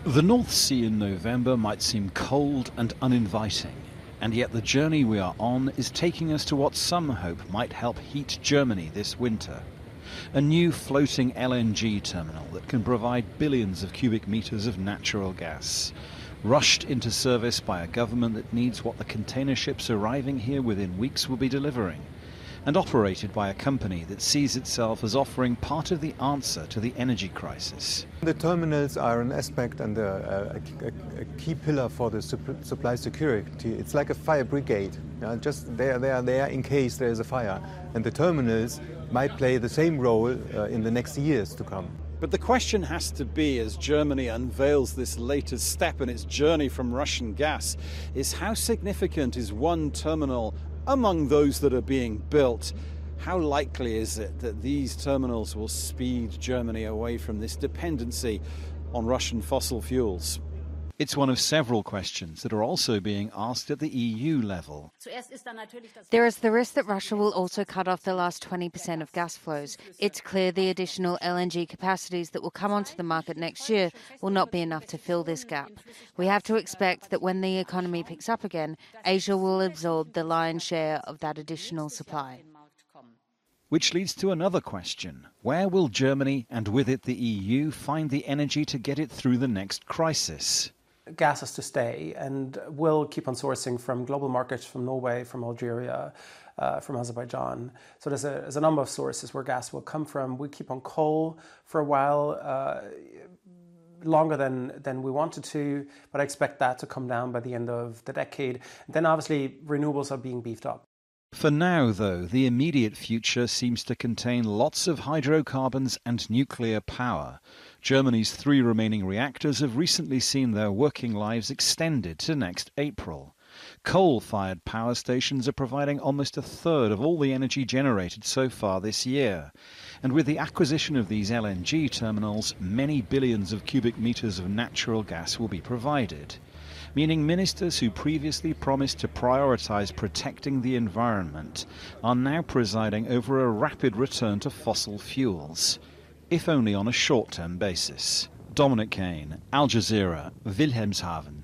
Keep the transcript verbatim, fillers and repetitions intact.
The North Sea in November might seem cold and uninviting, and yet the journey we are on is taking us to what some hope might help heat Germany this winter. A new floating L N G terminal that can provide billions of cubic meters of natural gas, rushed into service by a government that needs what the container ships arriving here within weeks will be delivering, and operated by a company that sees itself as offering part of the answer to the energy crisis. The terminals are an aspect and a, a, a, a key pillar for the supp supply security. It's like a fire brigade. You know, just they are, they are there in case there is a fire. And the terminals might play the same role uh, in the next years to come. But the question has to be, as Germany unveils this latest step in its journey from Russian gas, is how significant is one terminal among those that are being built? How likely is it that these terminals will speed Germany away from this dependency on Russian fossil fuels? It's one of several questions that are also being asked at the E U level. There is the risk that Russia will also cut off the last twenty percent of gas flows. It's clear the additional L N G capacities that will come onto the market next year will not be enough to fill this gap. We have to expect that when the economy picks up again, Asia will absorb the lion's share of that additional supply. Which leads to another question. Where will Germany, and with it the E U, find the energy to get it through the next crisis? Gas has to stay, and we'll keep on sourcing from global markets, from Norway, from Algeria, uh, from Azerbaijan. So there's a, there's a number of sources where gas will come from. We keep on coal for a while, uh, longer than, than we wanted to, but I expect that to come down by the end of the decade. Then obviously renewables are being beefed up. For now, though, the immediate future seems to contain lots of hydrocarbons and nuclear power. Germany's three remaining reactors have recently seen their working lives extended to next April. Coal-fired power stations are providing almost a third of all the energy generated so far this year. And with the acquisition of these L N G terminals, many billions of cubic meters of natural gas will be provided, meaning ministers who previously promised to prioritise protecting the environment are now presiding over a rapid return to fossil fuels, if only on a short-term basis. Dominic Kane, Al Jazeera, Wilhelmshaven.